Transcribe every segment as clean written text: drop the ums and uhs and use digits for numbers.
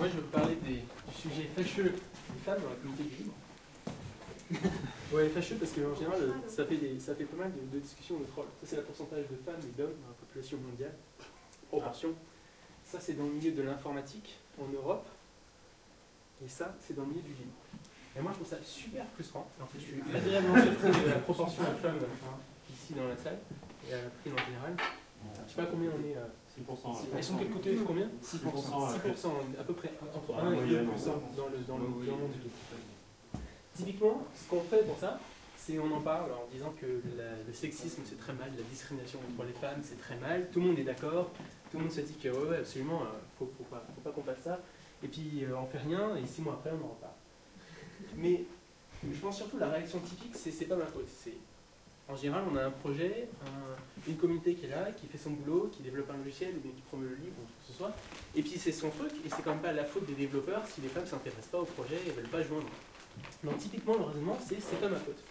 Moi, je vais vous parler du sujet fâcheux des femmes dans la communauté du libre. Ouais, fâcheux parce qu'en général, ça fait pas mal de discussions de trolls. Ça, c'est le pourcentage de femmes et d'hommes dans la population mondiale. Proportion. Ça, c'est dans le milieu de l'informatique en Europe. Et ça, c'est dans le milieu du libre. Et moi, je trouve ça super frustrant. En fait, je suis agréablement surpris de la proportion de femmes ici dans la salle et à la prise en général. Je ne sais pas combien on est. 6%. Elles sont de quel côté? Combien? 6%. 6%, à peu près entre 1 et 2% dans le monde du libre. Typiquement, ce qu'on fait pour ça, c'est on en parle en disant que le sexisme c'est très mal, la discrimination contre les femmes c'est très mal, tout le monde est d'accord, tout le monde se dit que ouais, absolument, faut pas qu'on fasse ça, et puis on fait rien, et 6 mois après on en reparle. Mais je pense surtout la réaction typique, c'est pas ma faute. En général, on a un projet, une communauté qui est là, qui fait son boulot, qui développe un logiciel ou bien qui promeut le livre ou ce que ce soit, et puis c'est son truc, et c'est quand même pas la faute des développeurs si les femmes ne s'intéressent pas au projet et ne veulent pas joindre. Donc typiquement, le raisonnement, c'est pas ma faute.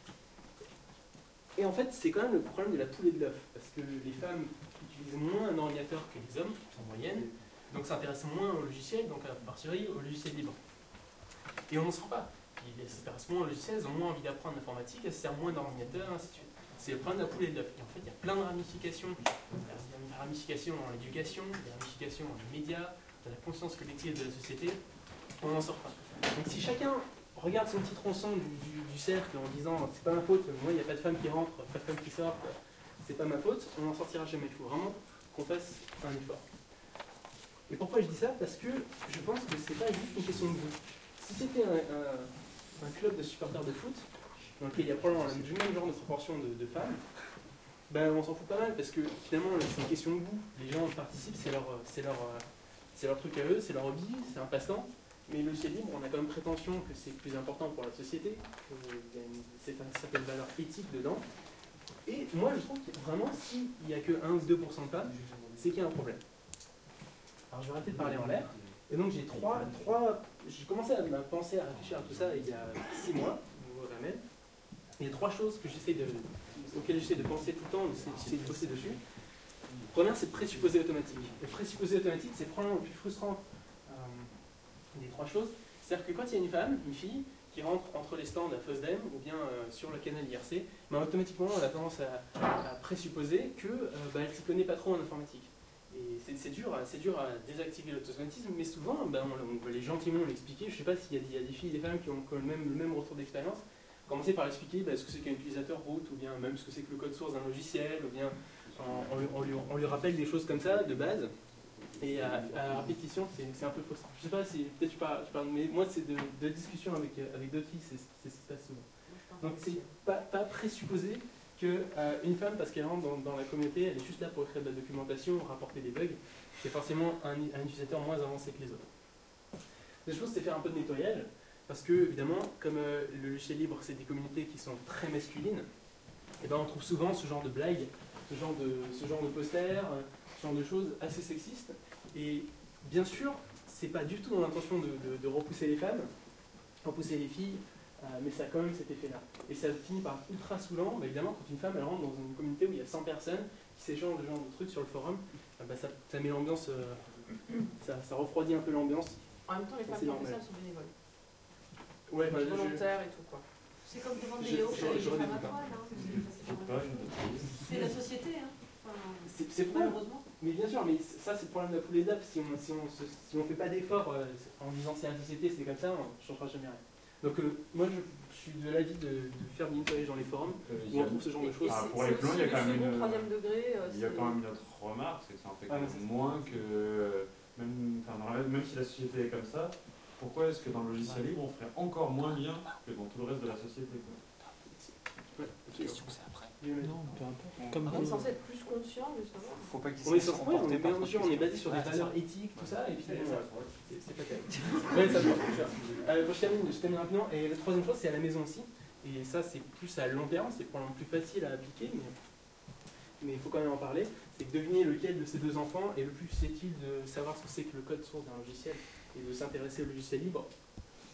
Et en fait, c'est quand même le problème de la poule et de l'œuf, parce que les femmes utilisent moins un ordinateur que les hommes, en moyenne, donc s'intéressent moins au logiciel, donc à partir au logiciel libre. Et on n'en sort pas. Elles s'intéressent moins au logiciel, elles ont moins envie d'apprendre l'informatique, elles se servent moins d'ordinateur, ainsi de suite. C'est le problème de la poule et de l'œuf. Et en fait, il y a plein de ramifications. Il y a des ramifications dans l'éducation, des ramifications dans les médias, dans la conscience collective de la société. On n'en sort pas. Donc si chacun regarde son petit tronçon du cercle en disant c'est pas ma faute, moi il n'y a pas de femme qui rentre, pas de femme qui sort, c'est pas ma faute, on n'en sortira jamais. Il faut vraiment qu'on fasse un effort. Et pourquoi je dis ça? Parce que je pense que c'est pas juste une question de goût. Si c'était un club de supporters de foot, dans lequel il y a probablement le même genre de proportion de femmes, ben on s'en fout pas mal parce que finalement c'est une question de goût. Les gens participent, c'est leur truc à eux, c'est leur hobby, c'est un passe-temps. Mais le logiciel libre, on a quand même prétention que c'est plus important pour la société, qu'il y a une certaine valeur éthique dedans. Et moi je trouve que vraiment s'il n'y a que 1 ou 2% de femmes, c'est qu'il y a un problème. Alors je vais arrêter de parler en l'air. Et donc j'ai j'ai commencé à penser, à réfléchir à tout ça il y a 6 mois, au Ramel. Il y a 3 choses auxquelles j'essaie de penser tout le temps, d'essayer de bosser dessus. La première, c'est le présupposé automatique. Le présupposé automatique, c'est probablement le plus frustrant des 3 choses. C'est-à-dire que quand il y a une fille, qui rentre entre les stands à FOSDEM ou bien sur le canal IRC, ben, automatiquement, elle a tendance à présupposer qu'elle ne s'y connaît pas trop en informatique. Et c'est dur à désactiver l'automatisme, mais souvent, ben, on va gentiment l'expliquer. Je ne sais pas s'il y a des filles et des femmes qui ont le même retour d'expérience. Commencer par expliquer ce que c'est qu'un utilisateur root, ou bien même ce que c'est que le code source d'un logiciel, ou bien on lui rappelle des choses comme ça, de base. Et à répétition, c'est un peu frustrant. Je ne sais pas si, peut-être tu parles, mais moi, c'est de discussions avec d'autres filles, c'est ce qui se passe souvent. Donc, c'est pas présupposer qu'une femme, parce qu'elle rentre dans la communauté, elle est juste là pour écrire de la documentation, rapporter des bugs, c'est forcément un utilisateur moins avancé que les autres. La chose, c'est faire un peu de nettoyage, parce que, évidemment, comme le logiciel libre, c'est des communautés qui sont très masculines, et ben on trouve souvent ce genre de blagues, ce genre de posters, ce genre de choses assez sexistes. Et bien sûr, c'est pas du tout dans l'intention de repousser les femmes, repousser les filles, mais ça a quand même cet effet-là. Et ça finit par être ultra saoulant. Bah, évidemment, quand une femme elle rentre dans une communauté où il y a 100 personnes qui s'échangent de genre de trucs sur le forum, bah, ça met l'ambiance, ça refroidit un peu l'ambiance. En même temps, les femmes qui font ça, elles sont bénévoles. Ouais, bah, volontaires et tout quoi. C'est comme demander des hauts pour les femmes à poil. C'est la société, hein. Enfin, c'est malheureusement. Mais bien sûr, mais ça c'est le problème de la poule et d'œuf. Si on fait pas d'efforts en disant c'est la société, c'est comme ça, on ne changera jamais rien. Donc moi je suis de l'avis de faire du nettoyage dans les forums où on trouve ce genre de choses. Pour les plans, il y a quand même une autre remarque, c'est que ça en fait quand même moins que même si la société est comme ça, pourquoi est-ce que dans le logiciel libre on ferait encore moins bien que dans tout le reste de la société quoi. La question c'est après. Non, peu importe. On est censé être plus conscient justement. Faut pas qu'ils on est basé sur des valeurs éthiques, tout ça, et puis c'est pas terrible. Ouais, ça doit. Je termine rapidement. Et la troisième chose, c'est à la maison aussi. Et ça, c'est plus à long terme, c'est probablement plus facile à appliquer, mais il faut quand même en parler. C'est que deviner lequel de ces 2 enfants est le plus utile de savoir ce que c'est que le code source d'un logiciel et de s'intéresser au logiciel libre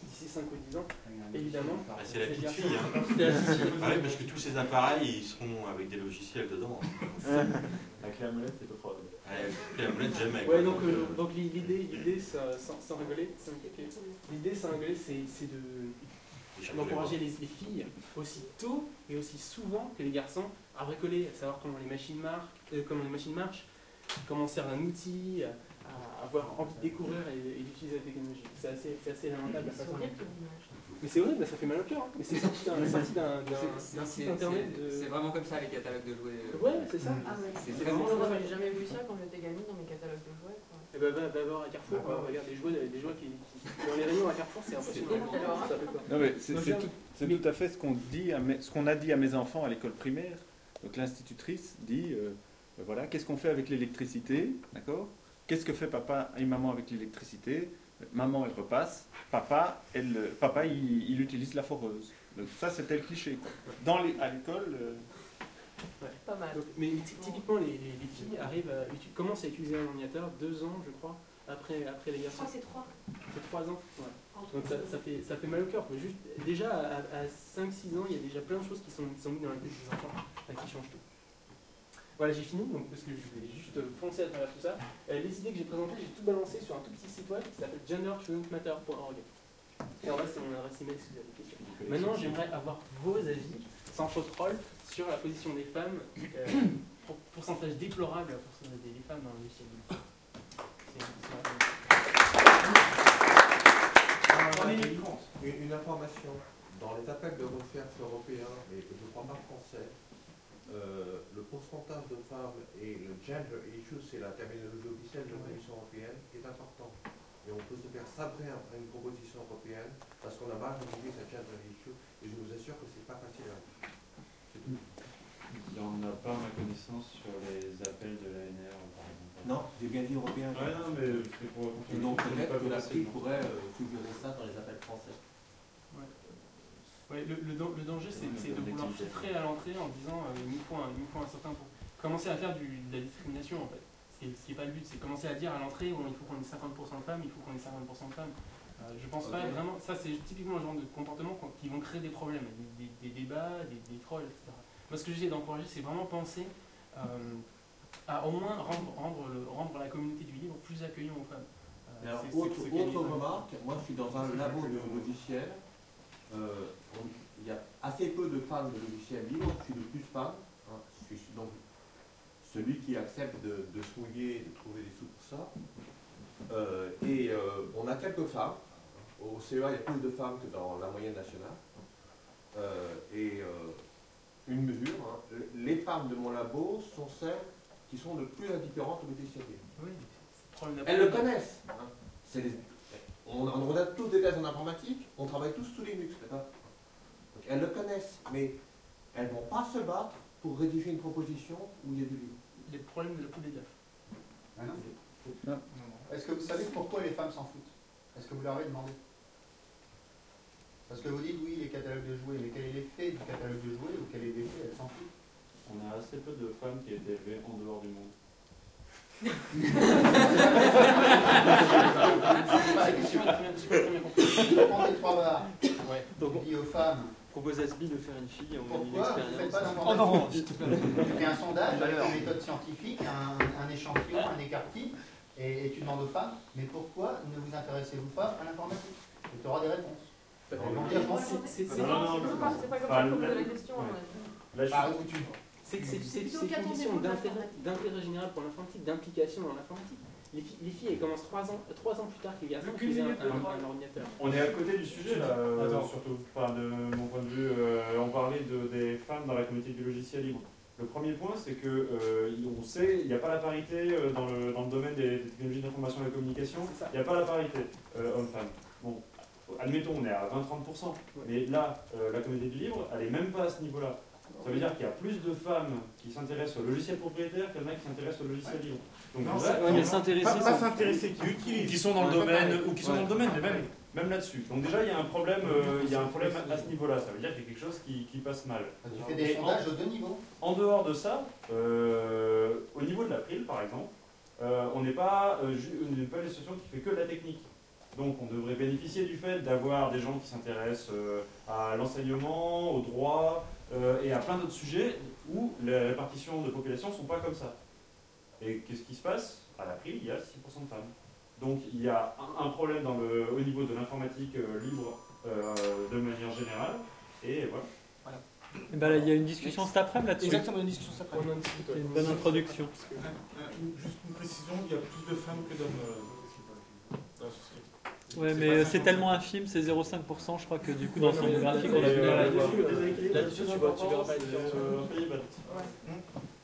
d'ici 5 ou 10 ans, évidemment. C'est la petite fille. Hein. C'est la petite fille. Ah oui, parce que tous ces appareils, ils seront avec des logiciels dedans. La clé à molette, c'est pas trop. Ouais, la molette, jamais. Ouais, donc l'idée, sans rigoler, l'idée, sans rigoler, c'est d'encourager les filles aussi tôt et aussi souvent que les garçons à bricoler, à savoir comment les machines marchent, comment sert un outil, à avoir envie de découvrir et d'utiliser la technologie. C'est assez lamentable. Mais c'est horrible, ça fait mal au cœur. Hein. Mais c'est sorti d'un site internet. C'est vraiment comme ça les catalogues de jouets. Ouais, c'est ça. Ah ouais. C'est Vraiment, vraiment j'ai jamais vu ça quand j'étais gamine dans mes catalogues de jouets. Quoi. Et bah, va voir à Carrefour, regarde des jouets qui dans les rayons à Carrefour, c'est impressionnant. Ça fait peur. Non, mais c'est tout à fait ce qu'on a dit à mes enfants à l'école primaire. Donc l'institutrice dit voilà, qu'est-ce qu'on fait avec l'électricité, d'accord? Qu'est-ce que fait papa et maman avec l'électricité? Maman, elle repasse. Papa, il utilise la foreuse. Donc ça, c'était le cliché. Quoi. À l'école... Ouais. Pas mal. Donc, mais typiquement, les filles commencent à utiliser un ordinateur 2 ans, je crois, après les Je garçons. crois que c'est 3. C'est 3 ans. Ouais. Donc ça fait mal au cœur. Juste, déjà, à 5-6 ans, il y a déjà plein de choses qui sont mises dans la tête des enfants, qui changent tout. Voilà, j'ai fini, donc, parce que je vais juste foncer à travers tout ça. Les idées que j'ai présentées, j'ai tout balancé sur un tout petit site web qui s'appelle gendershouldn'tmatter.org. Et en vrai, c'est mon adresse email si vous avez des questions. Maintenant, j'aimerais avoir vos avis, sans faux troll, sur la position des femmes, pourcentage déplorable la pourcentage des femmes dans le logiciel libre. Une information. Dans les appels de recherche européens, et je ne crois pas français, le pourcentage de femmes et le gender issue, c'est la terminologie officielle de la Commission européenne, est important. Et on peut se faire sabrer à une proposition européenne parce qu'on a mal utilisé cette gender issue, et je vous assure que c'est pas facile à dire. Il n'y en a pas, à ma connaissance, sur les appels de l'ANR, par exemple. Non, j'ai bien dit européen. Ouais, non, mais c'est pour... Et donc peut-être que l'Afrique pourrait figurer ça dans les appels français. Ouais, le danger, c'est de vouloir filtrer à l'entrée en disant il nous faut un certain pour commencer à faire de la discrimination en fait. Ce qui n'est pas le but, c'est commencer à dire à l'entrée il faut qu'on ait 50% de femmes, il faut qu'on ait 50% de femmes. Je pense pas vraiment, ça c'est typiquement le genre de comportement qui vont créer des problèmes, des débats, des trolls, etc. Moi ce que j'essaie d'encourager, c'est vraiment penser à au moins rendre la communauté du livre plus accueillant aux femmes. Alors, autre remarque, moi je suis dans un labo de logiciels. Il y a assez peu de femmes de logiciels libres, je suis le plus femme. Hein, je suis donc celui qui accepte de se mouiller et de trouver des sous pour ça. On a quelques femmes. Au CEA, il y a plus de femmes que dans la moyenne nationale. Une mesure, hein, les femmes de mon labo sont celles qui sont le plus indifférentes au logiciel libre. Oui, elles le connaissent. Hein. On a tous des thèses en informatique, on travaille tous sous Linux, d'accord? Donc elles le connaissent, mais elles ne vont pas se battre pour rédiger une proposition où il y a du livre. Les problèmes de la poule des œufs. Ah non. Est-ce que vous savez pourquoi les femmes s'en foutent? Est-ce que vous leur avez demandé? Parce que vous dites oui, les catalogues de jouets, mais quel est l'effet du catalogue de jouets ou quel est l'effet? Elles s'en foutent. On a assez peu de femmes qui étaient élevées en dehors du monde. Je prends les 3 barres. Donc on dit aux femmes. Propose à SBI de faire une fille, on a une Pourquoi vous ne faites pas expérience. d'informatique? Tu fais un sondage avec une méthode scientifique, un échantillon, un écart type, et tu demandes aux femmes, mais pourquoi ne vous intéressez-vous pas à l'informatique? Et tu auras des réponses. C'est pas comme ça qu'on pose la question. C'est une condition d'intérêt général pour l'informatique, d'implication dans l'informatique. Les filles, elles commencent 3 ans plus tard que les garçons à utiliser un ordinateur. On est à côté du sujet là, surtout. Enfin, de mon point de vue, on parlait des femmes dans la communauté du logiciel libre. Le premier point, c'est que on sait, il n'y a pas la parité dans le domaine des technologies d'information et de la communication. Il n'y a pas la parité homme-femme. Bon, admettons, on est à 20-30%. Mais là, la communauté du libre, elle n'est même pas à ce niveau-là. Ça veut dire qu'il y a plus de femmes qui s'intéressent au logiciel propriétaire qu'il y en a qui s'intéressent au logiciel libre. Donc, non, pas s'intéresser, qui sont dans le domaine, ou qui sont dans le domaine, mais même là-dessus. Donc déjà, il y a un problème, à ce niveau-là. Ça veut dire qu'il y a quelque chose qui passe mal. Tu fais des sondages aux 2 niveaux. En dehors de ça, au niveau de l'April, par exemple, on n'est pas une situation qui fait que de la technique. Donc on devrait bénéficier du fait d'avoir des gens qui s'intéressent à l'enseignement, au droit et à plein d'autres sujets où les répartitions de population ne sont pas comme ça. Et qu'est-ce qui se passe? À l'April, il y a 6% de femmes. Donc il y a un problème au niveau de l'informatique libre de manière générale. Et voilà. Et ben là, il y a une discussion cet après-midi là-dessus. Exactement, une discussion cet après-midi. C'est une bonne introduction. Juste une précision, il y a plus de femmes que d'hommes dans la société. Ouais, mais c'est tellement infime, c'est 0,5%, je crois que du coup dans son graphique on a du mal à voir. Là-dessus, tu verras pas. Pays baltes.